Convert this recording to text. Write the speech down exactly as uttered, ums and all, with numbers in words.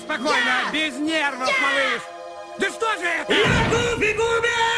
спокойно, Я! без нервов, Я! малыш! Да что же это? Я Губи Губи!